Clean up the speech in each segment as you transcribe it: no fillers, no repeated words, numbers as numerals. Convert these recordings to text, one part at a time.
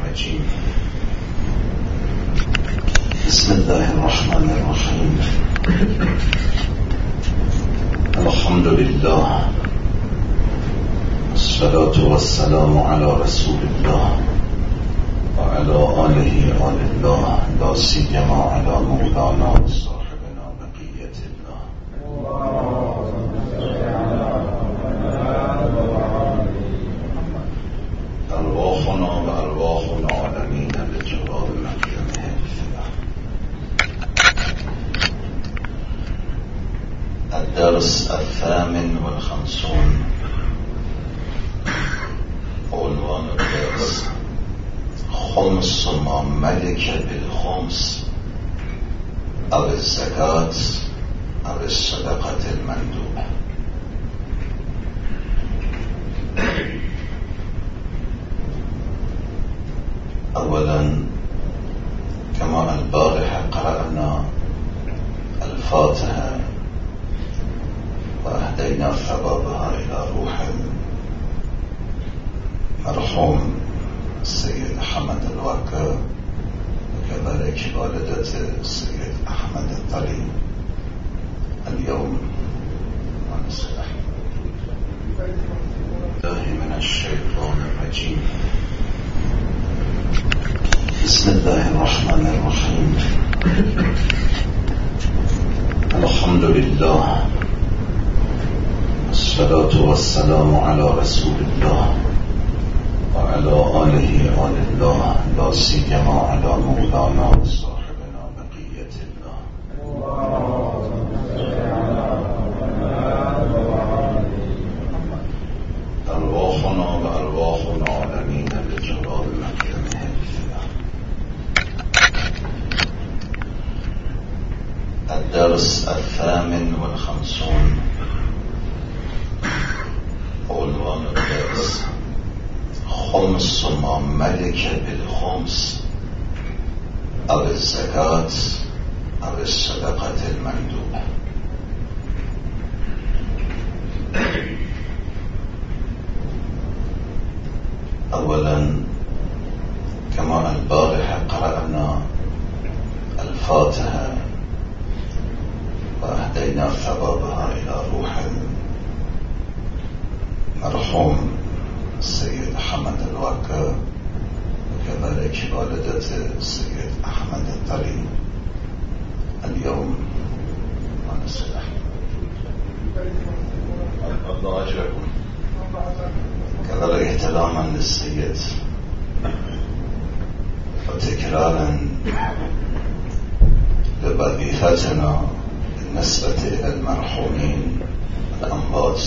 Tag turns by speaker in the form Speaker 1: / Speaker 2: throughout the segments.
Speaker 1: الرجيم. بسم الله الرحمن الرحيم. الحمد لله والصلاة والسلام على رسول الله وعلى آله آل الله لا سيما على مولانا وصاحبنا بقية الله. أرواحنا وأرواح العالمين لجواب مكرمه الفداء. الدرس 58. عنوان الدرس: خمس ما ملك بالخمس أو الزكاة أو الصدقة المندوبة. أولا، كما البارحة قرأنا الفاتحة وأهدينا ثوابها إلى روح المرحوم السيد حمد الواكر وكذلك والدة السيد أحمد الطري. اليوم ونصلح الله من الشيطان الرجيم. بسم الله الرحمن الرحيم. الحمد لله والصلاة والسلام على رسول الله وعلى آله آل الله لا سيما على مولانا وصاحبنا بقية الله. أرواحنا وأرواح العالمين لجواب مكرمه الفداء. الدرس 58. عنوان الدرس: خمس ما ملك بالخمس أو الزكاة أو الصدقة المندوبة. أولا، كما البارحة قرأنا الفاتحة وأهدينا ثوابها إلى روح المرحوم السيد حمد الواكر وكذلك والدة السيد أحمد الطري. اليوم ونصلح الله أجركم. كذلك احتراما للسيد وتكرارا لوظيفتنا بالنسبة إلى المرحومين الأموات،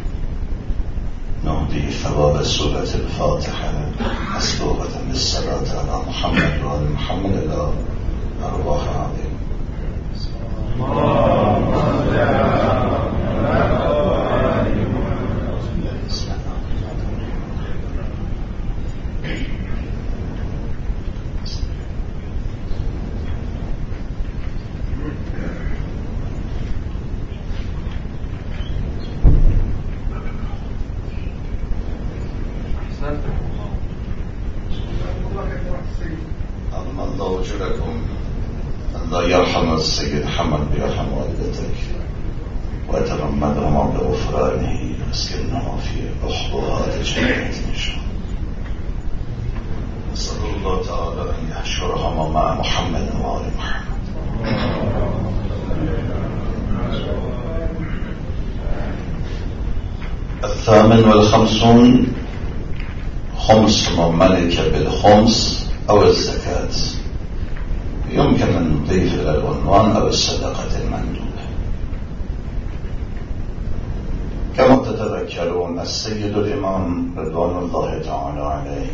Speaker 1: نهدي ثواب سورة الفاتحة مسبوقة بالصلاة على محمد وآل محمد إلى أرواح عظيم. الله أجركم. الله يرحم السيد حمد ويرحم والدتك ويتغمدهما بغفرانه ويسكنهما في أحضان الجنة إن شاء الله. نسأل الله تعالى أن يحشرهما مع محمد وآل محمد. الثامن والخمسون: خمس ما ملك بالخمس أو الزكاة. يمكن أن نضيف إلى العنوان أو الصدقة المندوبة. كما تتذكرون السيد الإمام رضوان الله تعالى عليه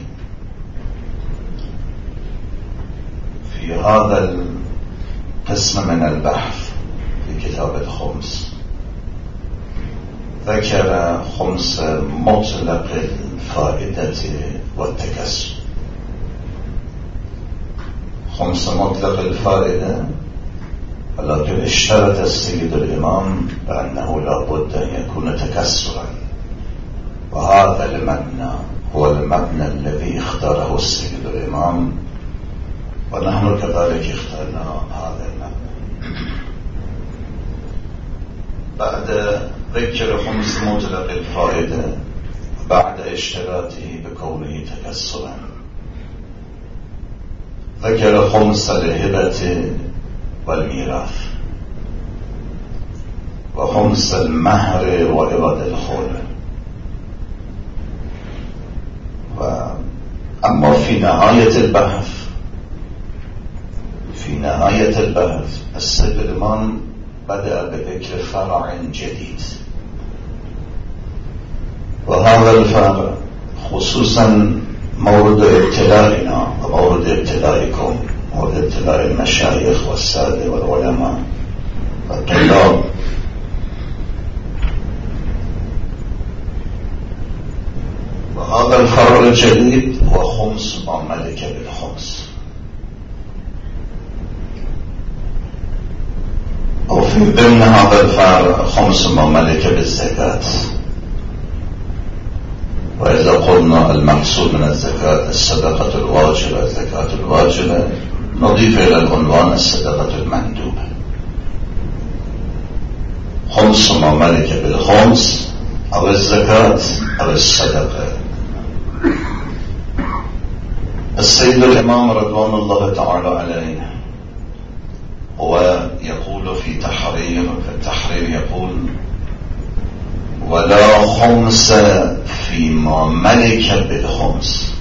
Speaker 1: في هذا القسم من البحث في كتاب الخمس ذكر خمس مطلق الفائدة والتكسب. خمس مطلق الفائدة، ولكن اشترط السيد الإمام بأنه لا بد أن يكون تكسرا، وهذا المبنى هو المبنى الذي اختاره السيد الإمام، ونحن كذلك اخترنا هذا المبنى. بعد ذكر خمس مطلق الفائدة، بعد اشتراطه بكونه تكسرا، ذكر خمس الهبة والميراث، وخمس المهر وعوض الخول. أما في نهاية البحث السيد الإمام بدأ بذكر فرع جديد، وهذا الفرع خصوصا مورد ابتلائنا ومورد ابتلائكم، مورد ابتلاء المشايخ والسادة والعلماء والطلاب. وهذا الفرع الجديد هو خمس ما ملك بالخمس، وفي ضمن هذا الفرع خمس ما ملك بالزكاة. وإذا قلنا المقصود من الزكاة الصدقة الواجبة، الزكاة الواجبة، نضيف إلى العنوان الصدقة المندوبة. خمس ما ملك بالخمس أو الزكاة أو الصدقة. السيد الإمام رضوان الله تعالى عليه هو يقول في التحرير يقول: ولا خمس فيما ملك بالخمس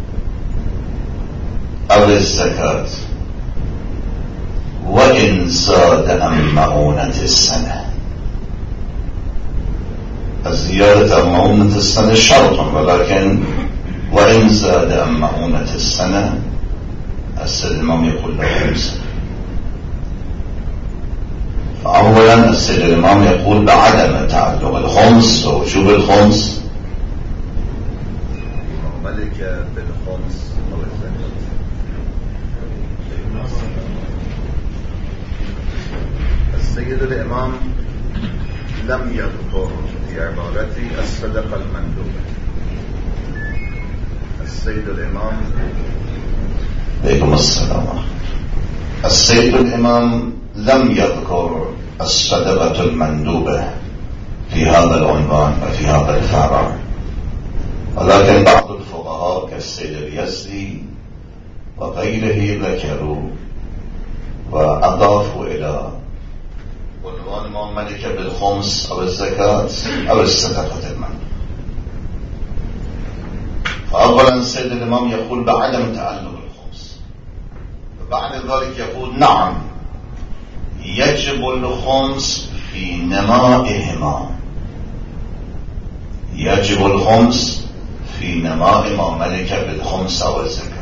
Speaker 1: أو الزكاة وإن زاد عن مؤونة السنة. الزيادة عن مؤونة السنة شرط، ولكن وإن زاد عن مؤونة السنة السيد الإمام يقول له خمسة. فأولا السيد الإمام يقول بعدم تعلق الخمس ووجوب الخمس
Speaker 2: ملك بالخمس والزكاة. السيد الإمام لم يذكر في عبارته الصدقة المندوبة. السيد الإمام
Speaker 1: عليكم السلام. السيد الإمام لم يذكر الصدقة المندوبة في هذا العنوان وفي هذا الفرع، ولكن بعض الفقهاء كالسيد اليزدي وغيره ذكروا وأضافوا إلى عنوان ما ملك بالخمس أو الزكاة أو الصدقة المندوبة. فأولا السيد الإمام يقول بعدم تعلق الخمس، وبعد ذلك يقول نعم يجب الخمس في نمائهما، يجب الخمس في نماء ما ملك بالخمس أو الزكاة.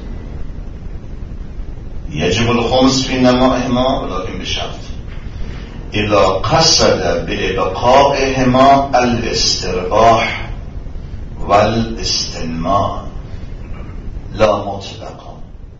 Speaker 1: يجب الخمس في نمائهما ولكن بشرط إذا قصد بإبقائهما الاسترباح والاستنماء لا مطلقا.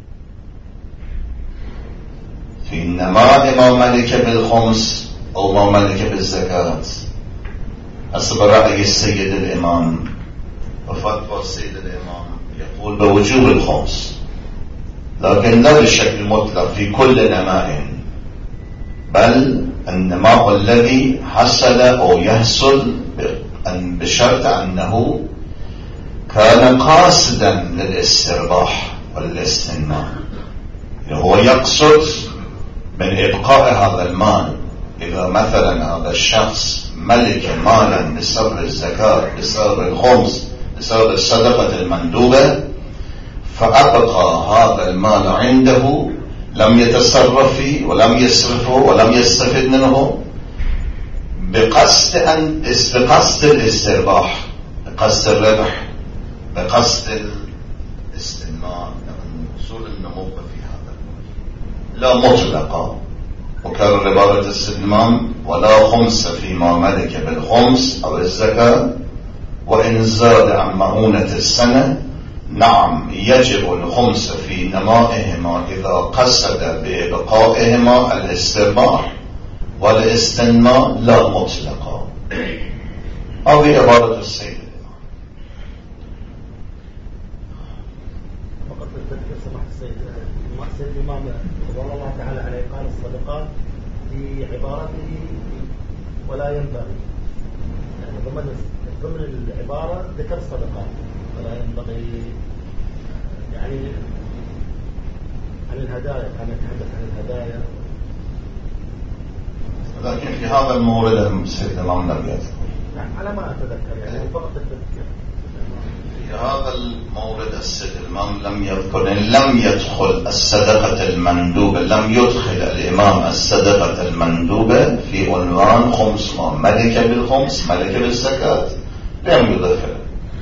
Speaker 1: في نماء ما ملك بالخمس أو ما ملك بالزكاة حسب رأي السيد الإمام وفتوى السيد الإمام يقول بوجوب الخمس، لكن لا بشكل مطلق في كل نماء، بل النماء الذي حصل أو يحصل بشرط أنه كان قاصدا للاسترباح والاستنماء. هو يقصد من إبقاء هذا المال. إذا مثلا هذا الشخص ملك مالا بسبب الزكاة، بسبب الخمس، بسبب الصدقة المندوبة، فأبقى هذا المال عنده، لم يتصرف فيه ولم يصرفه ولم يستفد منه بقصد الاسترباح، بقصد الربح، بقصد الاستنماء، حصول النمو في هذا المال لا مطلقا. وكرر عبارة الإمام ولا خمس فيما ملك بالخمس أو الزكاة وإن زاد عن مؤونة السنة. نعم يجب الخمس في نمائهما إذا قصد بإبقائهما الاسترباح والاستنماء لا مطلقا. هذه عبارة السيد.
Speaker 3: السيد الإمام رضوان الله تعالى عليه قال الصدقات في عبارته ولا ينبغي، يعني ضمن العبارة ذكر الصدقات ولا ينبغي، يعني عن الهدايا كان يتحدث عن الهدايا.
Speaker 1: لكن في هذا المورد السيد الإمام لم يذكر،
Speaker 3: على ما أتذكر يعني فقط التذكير.
Speaker 1: في هذا المورد السيد الإمام لم يذكر، لم يدخل الصدقة المندوبة، لم يدخل الإمام الصدقة المندوبة في عنوان خمس ما ملك بالخمس ملك بالزكاة، لم يدخل.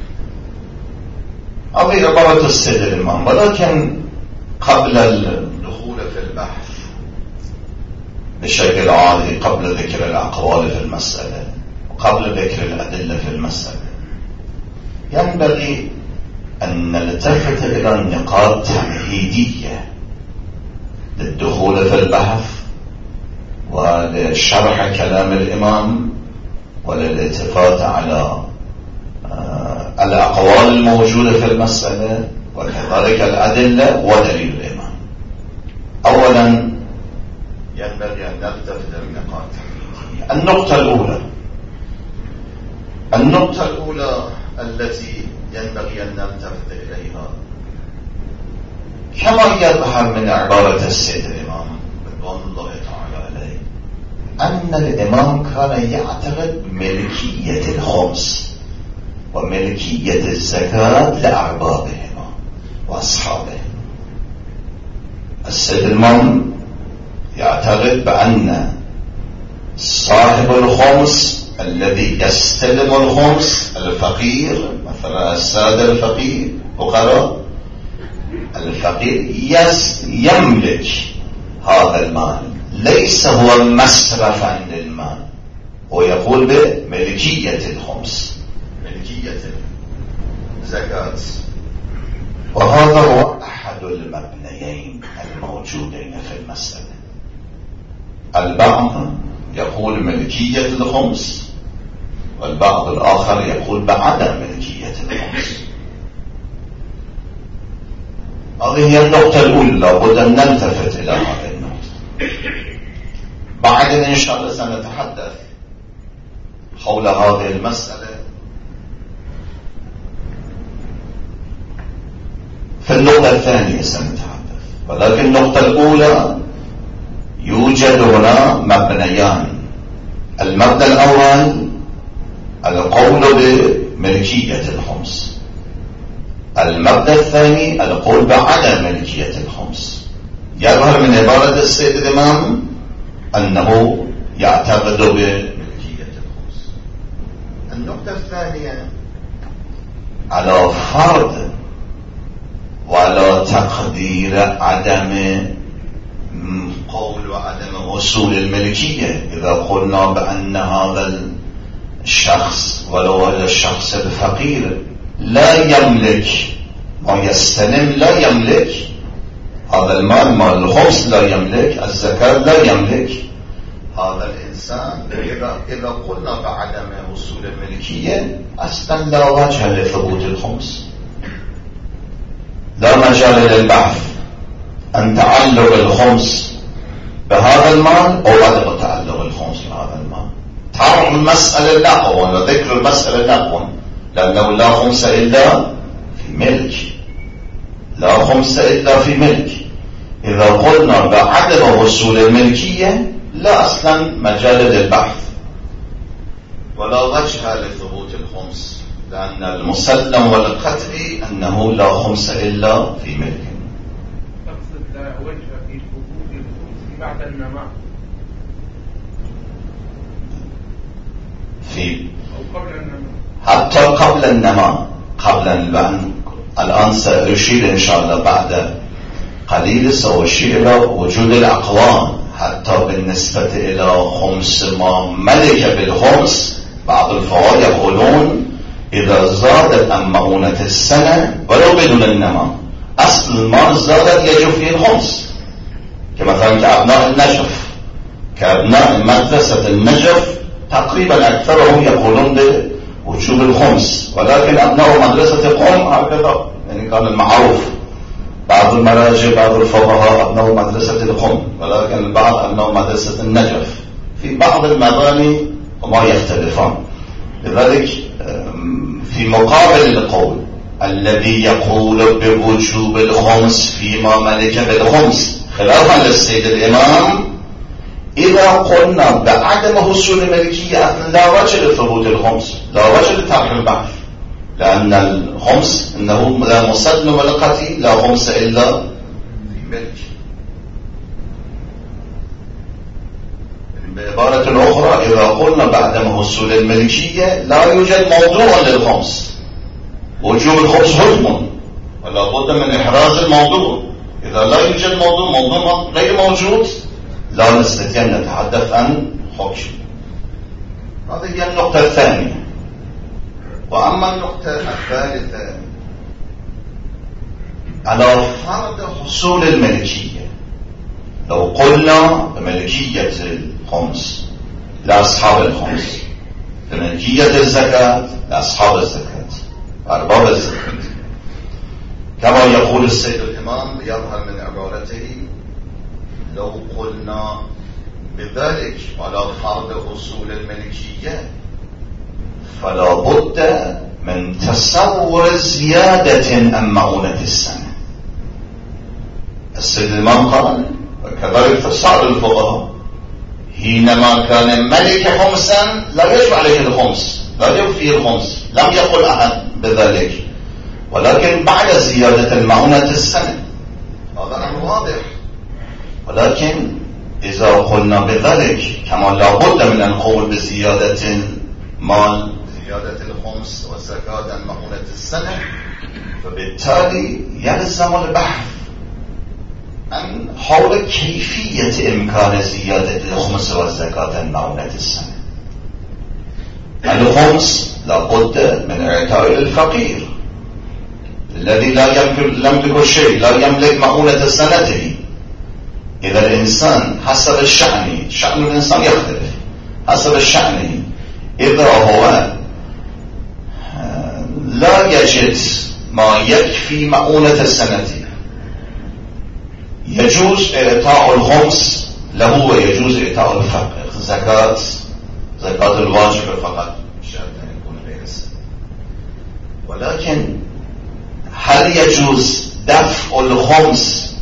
Speaker 1: هذه عبارة السيد الإمام. ولكن قبل الدخول في البحث بشكل عادي، قبل ذكر الأقوال في المسألة وقبل ذكر الأدلة في المسألة، ينبغي أن نلتفت إلى نقاط تمهيدية للدخول في البحث ولشرح كلام الإمام وللالتفات على الأقوال الموجودة في المسألة وكذلك الأدلة ودليل الإمام. أولا ينبغي أن نلتفت إلى نقاط تمهيدية. النقطة الأولى التي ينبغي أن نلتفت إليها كما يظهر من عبارة السيد الإمام رضوان الله تعالى عليه أن الإمام كان يعتقد ملكية الخمس وملكية الزكاة لأربابهما وأصحابهما. السيد الإمام يعتقد بأن صاحب الخمس الذي يستلم الخمس الفقير، مثلا السادة الفقير فقراء الفقير يملك هذا المال، ليس هو مصرفا للمال، ويقول بملكية الخمس ملكية الزكاة. وهذا هو أحد المبنيين الموجودين في المسألة. البعض يقول ملكية الخمس والبعض الآخر يقول بعدم ملكية الخمس. هذه هي النقطة الأولى، لابد أن نلتفت إلى هذه النقطة. بعدين إن شاء الله سنتحدث حول هذه المسألة في النقطة الثانية سنتحدث، ولكن النقطة الأولى يوجد هنا مبنيان. المبنى الأول القول بملكية الخمس، المبنى الثاني القول بعدم ملكية الخمس. يظهر من عبارة السيد الإمام أنه يعتقد بملكية الخمس. النقطة الثانية على فرض وعلى تقدير عدم قول وعدم وصول الملكية. إذا قلنا بأن هذا الشخص ولو هذا الشخص الفقير لا يملك ما يستلم، لا يملك هذا المال، مال الخمس لا يملك، الزكاة لا يملك، هذا الإنسان إذا قلنا بعدم وصول الملكية أصلا لا وجه لثبوت الخمس، لا مجال للبحث أن تعلق الخمس بهذا المال أو عدم تعلق الخمس بهذا المال. تعرف المسألة لا، وذكر المسألة لا، لأنه لا خمس إلا في ملك، لا خمس إلا في ملك. إذا قلنا بعدم وصول الملكية لا أصلا مجال للبحث ولا وجه لثبوت الخمس، لأن المسلم والقطعي أنه لا خمس إلا في ملك.
Speaker 4: تقصد لا وجه في ثبوت الخمس بعد النماء
Speaker 1: في
Speaker 4: أو قبل النماء،
Speaker 1: حتى قبل النماء، قبل الآن سأشير إن شاء الله بعد قليل سأشير إلى وجود الأقوام حتى بالنسبة إلى خمس ما ملك بالخمس. بعض الفقهاء يقولون إذا زادت عن مؤونة السنة ولو بدون النماء أصل المال زادت يجب فيه الخمس، كمثلا كأبناء النجف، كأبناء مدرسة النجف تقريبا أكثرهم يقولون بوجوب الخمس، ولكن أبناء مدرسة قوم هكذا يعني كان المعروف. بعض بعض المراجع بعض الفقهاء أبنوا مدرسة القم، ولكن البعض أبنوا مدرسة النجف. في بعض المباني وما يختلفان. لذلك في مقابل القول الذي يقول بوجوب الخمس فيما ملك بالخمس خلافا للسيد الإمام، إذا قلنا بعدم حصول الملكية لا وجه لثبوت الخمس، لا وجه لطرح البحث، لأن الخمس إنه لا مصد ملكتي، لا خمس إلا في ملك. بعبارة أخرى إذا قلنا بعدم حصول الملكية لا يوجد موضوع للخمس، وجوب الخمس حكم ولا بد من إحراز الموضوع. إذا لا يوجد موضوع غير موجود لا نستطيع أن نتحدث عن حكم. هذه هي النقطة الثانية. وأما النقطة الثالثة على فرض حصول الملكية، لو قلنا بملكية الخمس لأصحاب الخمس، بملكية الزكاة لأصحاب الزكاة، أرباب الزكاة، كما يقول السيد الإمام يظهر من عبارته لو قلنا بذلك على فرض حصول الملكية فلا بد من تصور زيادة عن مؤونة السنة. السيد الإمام قال وكذلك فسائر الفقهاء حينما كان ملك خمسا لا يجب عليه الخمس، لا يكفي الخمس، لم يقل أحد بذلك، ولكن بعد زيادة المؤونة السنة هذا أمر واضح. ولكن إذا قلنا بذلك كما لا بد من القول بزيادة المال، زيادة الخمس والزكاة عن مؤونة السنة، فبالتالي يلزم البحث عن حول كيفية إمكان زيادة الخمس والزكاة عن مؤونة السنة. الخمس لا بد من إعطاء الفقير الذي لا يملك شيء، لا يملك مؤونة سنته. إذا الإنسان حسب الشأن، شأن الإنسان يختلف حسب الشأن، إذا هو لا يجد ما يكفي مؤونة سنته يجوز إعطاء الخمس له ويجوز إعطاء الفقير زكاة الواجب فقط شرط أن يكون غير السنة. ولكن هل يجوز دفع الخمس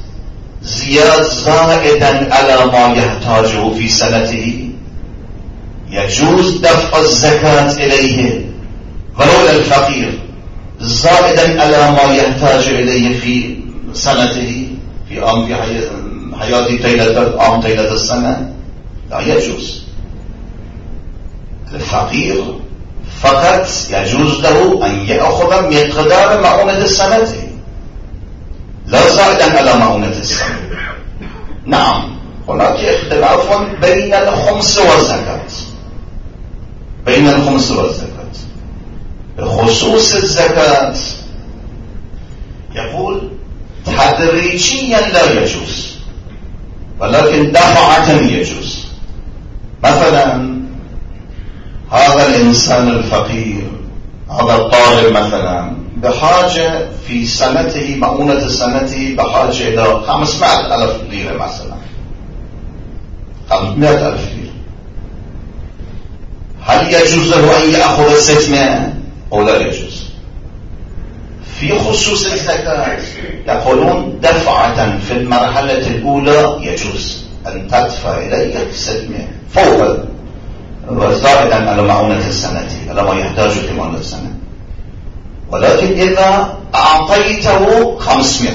Speaker 1: زائدا على ما يحتاجه في سنته؟ يجوز دفع الزكاة إليه ولو الفقير زائدا على ما يحتاج إليه في سنته في حياة طيلة السنة؟ لا يجوز. الفقير فقط يجوز له أن يأخذ مقدار مؤونة سنته لا زائدا على مؤونة السنة. نعم هناك اختلاف بين الخمس والزكاة، بين الخمس والزكاة. بخصوص الزكاة يقول تدريجيا لا يجوز، ولكن دفعة يجوز. مثلا هذا الإنسان الفقير، هذا الطالب مثلا بحاجة في سنته مؤونة سنته بحاجة إلى 500,000 ليرة مثلا، 500,000 ليرة. هل يجوز له أن يأخذ 600 أو لا يجوز؟ في خصوص الزكاة يقولون دفعة في المرحلة الأولى يجوز أن تدفع إليه 600 فوق وزائدا على مؤونة السنة على ما يحتاج كمان السنة. ولكن إذا أعطيته 500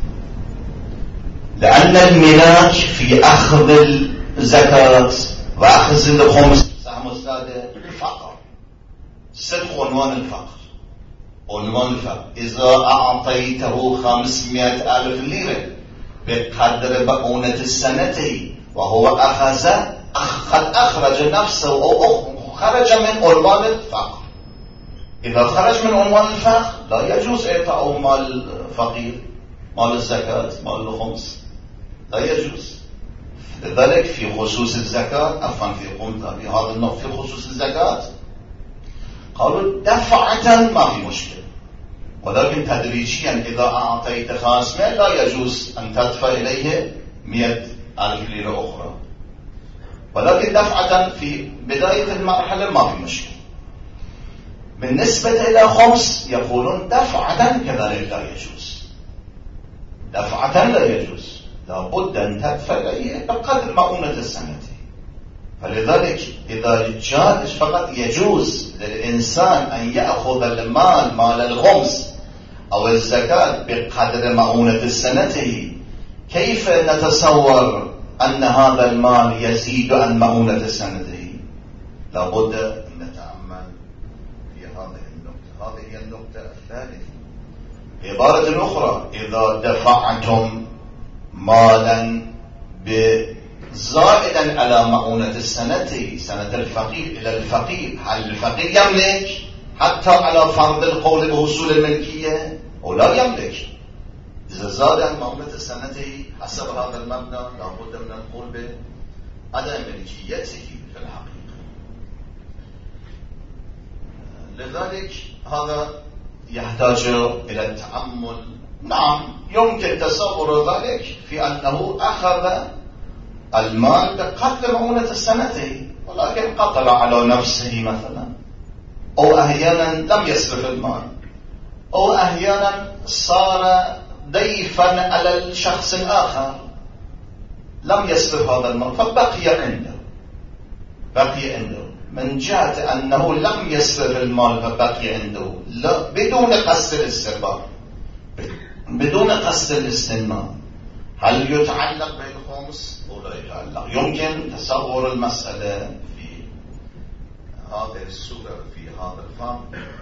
Speaker 1: لأن الملاك في أخذ الزكاة وأخذ الخمس سهم السادة فقر، صدق عنوان الفقر، عنوان الفقر. إذا أعطيته 500,000 ليرة بقدر مؤونة السنة وهو قد أخرج نفسه أو خرج من عنوان الفقر. إذا خرج من عنوان الفقر لا يجوز إعطاء مال الفقير، مال الزكاة، مال الخمس، لا يجوز. لذلك في خصوص الزكاة في هذا النقطة في خصوص الزكاة قالوا دفعة ما في مشكلة، ولكن تدريجيا إذا أعطيت 500 لا يجوز أن تدفع إليه 100,000 ليرة أخرى، ولكن دفعة في بداية المرحلة ما في مشكلة. بالنسبة إلى خمس يقولون دفعة كذلك لا يجوز، دفعة لا يجوز، لابد أن تدفع إليه بقدر مؤونة السنة. فلذلك إذا جاء فقط يجوز للإنسان أن يأخذ المال مال الخمس أو الزكاة بقدر مؤونة السنة، كيف نتصور أن هذا المال يزيد عن مؤونة سنته؟ لابد أن نتأمل في هذه النقطة. هذه هي النقطة الثالثة. بعبارة أخرى، إذا دفعتم مالا زائدا على مؤونة السنة، سنة الفقير إلى الفقير، هل الفقير يملك حتى على فرض القول بوصول الملكية أو لا يملك؟ إذا زاد عن مؤونة السنة حسب هذا المبنى لابد من القول بعدم ملكيته في الحقيقة. لذلك هذا يحتاج إلى التأمل. نعم يمكن تصور ذلك في أنه أخذ المال بقدر مؤونة السنة، ولكن قتل على نفسه مثلا، أو أحيانا لم يصرف المال، أو أحيانا صار ضيفا على الشخص الآخر لم يصرف هذا المال فبقي عنده من جهة أنه لم يصرف المال فبقي عنده، لا بدون قصد الاسترباح، بدون قصد الاستنمار، هل يتعلق بالخمس أو لا يتعلق؟ يمكن تصور المسألة في هذه الصورة في هذا الفهم،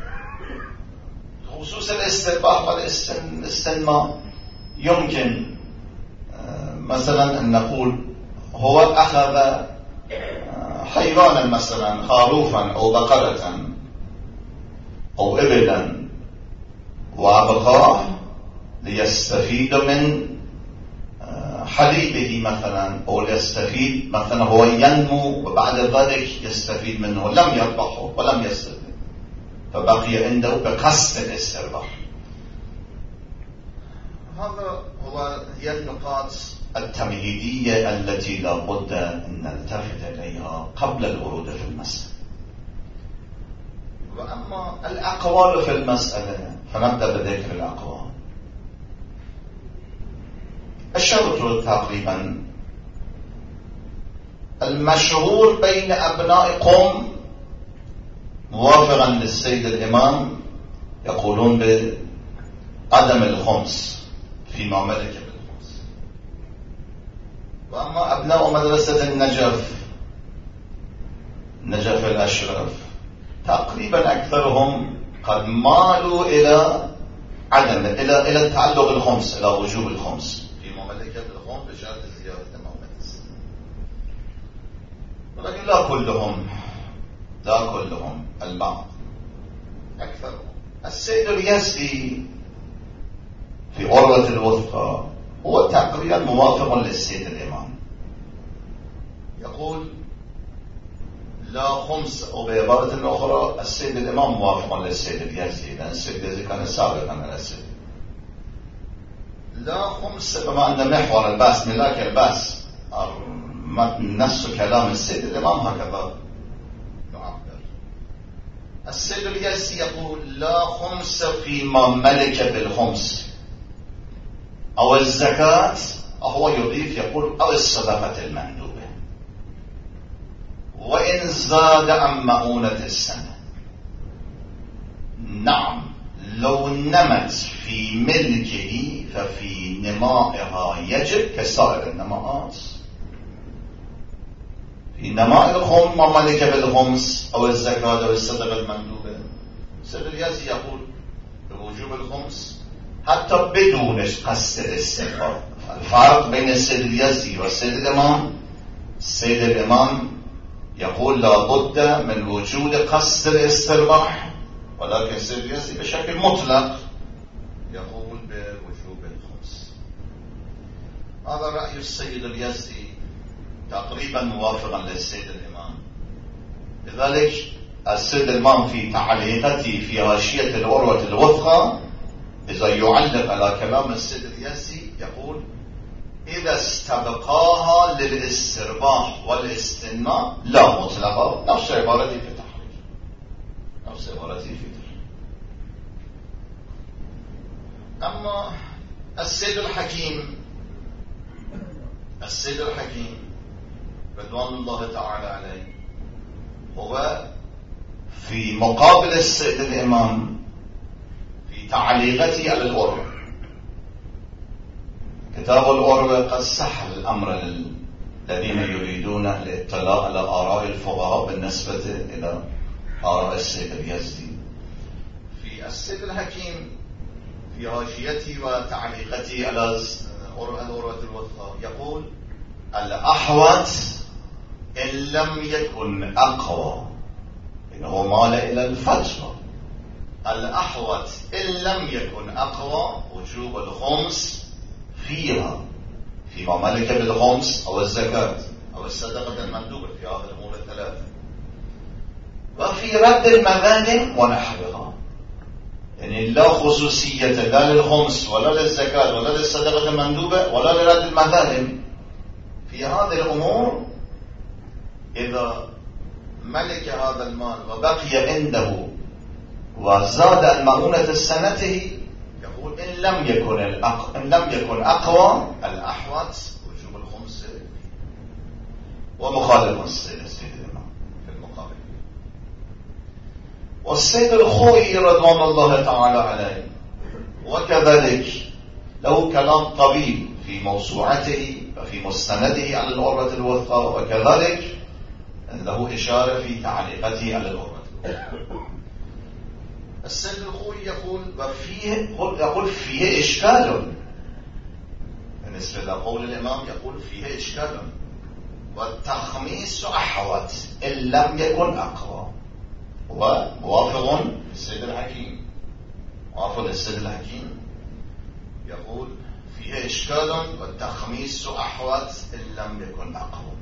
Speaker 1: خصوص الاسترباح والاستنمار. يمكن مثلا أن نقول هو أخذ حيوانا مثلا خروفا أو بقرة أو إبلا وأبقاه ليستفيد من حليبه مثلا، أو يستفيد مثلا هو ينمو وبعد ذلك يستفيد منه، لم يربحه ولم يستفيد فبقي عنده بقصد الاسترباح. هي النقاط التمهيدية التي لا بد أن نلتفت إليها قبل الورود في المسألة. وأما الأقوال في المسألة فنبدأ بذكر الأقوال. الشرط تقريبا المشهور بين أبناء قوم موافقا للسيد الإمام يقولون بعدم الخمس فيما ملك بالخمس. وأما أبناء مدرسة نجف الأشرف تقريبا أكثرهم قد مالوا إلى عدم إلى تعلق الخمس، إلى وجوب الخمس في مملكة الخمس بشرط زيادة مؤونة السنة، ولكن لا كلهم البعض أكثرهم. السيد اليزدي في عروة الوثقى هو تقريبا موافق للسيد الإمام، يقول لا خمس، أو بعبارة أخرى السيد الإمام موافق للسيد اليزدي، لأن السيد اليزدي كان سابقا على السيد. لا خمس بما أن محور الباس ملاك الباس نفس كلام السيد الإمام هكذا يعبر. السيد اليزدي يقول لا خمس فيما ملك بالخمس أو الزكاة، هو يضيف يقول أو الصدقة المندوبة، وإن زاد عن مؤونة السنة. نعم لو نمت في ملكه ففي نمائها يجب كسائر النماءات. في نماء الخمس ما ملك بالخمس أو الزكاة أو الصدقة المندوبة، سيد اليزدي يقول بوجوب الخمس حتى بدون قصد الاسترباح. الفرق بين السيد اليزدي والسيد الإمام، السيد الإمام يقول لا بد من وجود قصد الاسترباح، ولكن السيد اليزدي بشكل مطلق يقول بوجوب الخمس. هذا رأي السيد اليزدي تقريبا موافقا للسيد الإمام. لذلك السيد الإمام في تعليقته في غاشية العروة الوثقى إذا يعلق على كلام السيد اليزدي يقول إذا استبقاها للاسترباح والاستناء لا مطلقا، نفس عبارتي في تحرير، نفس عبارتي في تحرير. أما السيد الحكيم رضوان الله تعالى عليه هو في مقابل السيد الإمام في تعليقته على الأروة. كتاب الأروة قد سهل الأمر للذين يريدون الاطلاع على آراء الفقهاء بالنسبة إلى آراء السيد اليزدي. في السيد الحكيم في حاشيته وتعليقته على الأروة الوثقى يقول الأحوط إن لم يكن أقوى، إنه مال إلى الفتوى، الأحوط إن لم يكن أقوى وجوب الخمس فيها، فيما ملك بالخمس أو الزكاة أو الصدقة المندوبة في هذه الأمور الثلاثة، وفي رد المغانم ونحوها، يعني لا خصوصية لا للخمس ولا للزكاة ولا للصدقة المندوبة ولا لرد المغانم في هذه الأمور. إذا ملك هذا المال وبقي عنده وزاد عن مؤونة سنته يقول إن لم يكن أقوى الأحوط وجوب الخمس ومخالف السيد الإمام في المقابل. والسيد الخوئي رضوان الله تعالى عليه وكذلك له كلام طويل في موسوعته وفي مستنده على الأروة الوثقى، وكذلك له إشارة في تعليقته على الأروة الوثقى. السيد الخوئي يقول فيه إشكال بالنسبة إلى قول الإمام، يقول فيه إشكال والتخميس أحوط إن لم يكن أقوى، وموافق السيد الحكيم، موافق السيد الحكيم يقول فيه إشكال والتخميس أحوط إن لم يكن أقوى.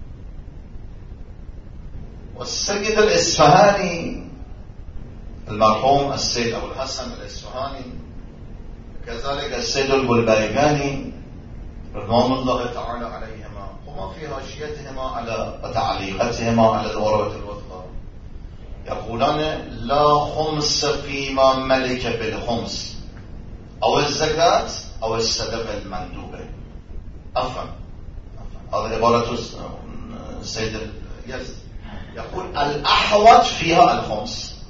Speaker 1: والسيد الإصفهاني المرحوم السيد أبو الحسن الإصفهاني كذلك السيد البلبايقاني رضوان الله تعالى عليهما هما في حاشيتهما على وتعليقتهما على الأروة الوثقى يقولان لا خمس فيما ملك بالخمس أو الزكاة أو الصدقة المندوبة. أفهم هذا عبارة السيد اليزدي يقول الأحوط فيها الخمس،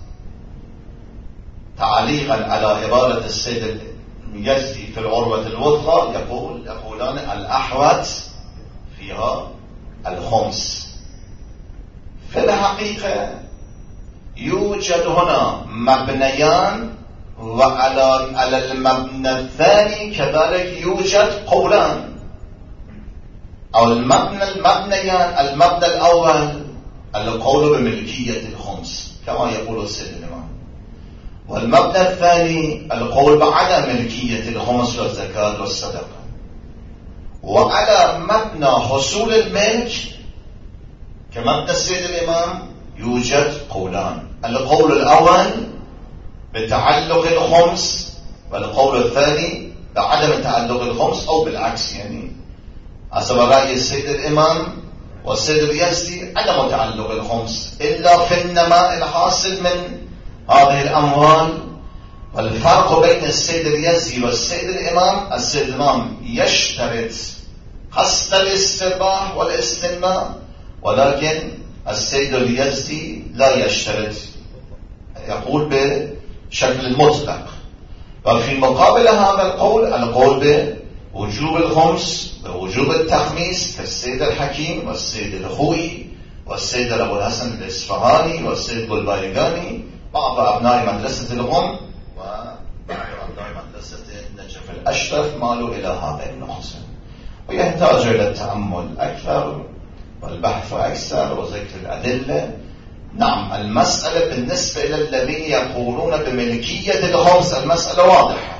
Speaker 1: تعليقا على عبارة السيد اليزدي في الأروة الوثقى يقولان الأحوط فيها الخمس. في الحقيقة يوجد هنا مبنيان، وعلى المبنى الثاني كذلك يوجد قولان، أو المبنيان المبنى الأول القول بملكية الخمس كما يقول السيد الإمام، والمبنى الثاني القول بعدم ملكية الخمس والزكاة والصدقة. وعلى مبنى حصول الملك كمبنى السيد الإمام يوجد قولان، القول الأول بتعلق الخمس والقول الثاني بعدم تعلق الخمس، أو بالعكس، يعني حسب رأي السيد الإمام والسيد اليزدي عدم تعلق الخمس إلا في النماء الحاصل من هذه الأموال. والفرق بين السيد اليزدي والسيد الإمام، السيد الإمام يشترط قصد الاسترباح والاستنماء، ولكن السيد اليزدي لا يشترط، يقول بشكل مطلق. وفي مقابل هذا القول بوجوب الخمس ووجوب التخميس كالسيد الحكيم والسيد الخوئي والسيد أبو الحسن الإصفهاني والسيد البلبايقاني، بعض أبناء مدرسة الغم وبعض أبناء مدرسة النجف الأشرف مالوا إلى هذا النقص، ويحتاج إلى التأمل أكثر والبحث أكثر وذكر الأدلة. نعم، المسألة بالنسبة إلى الذين يقولون بملكية الخمس المسألة واضحة،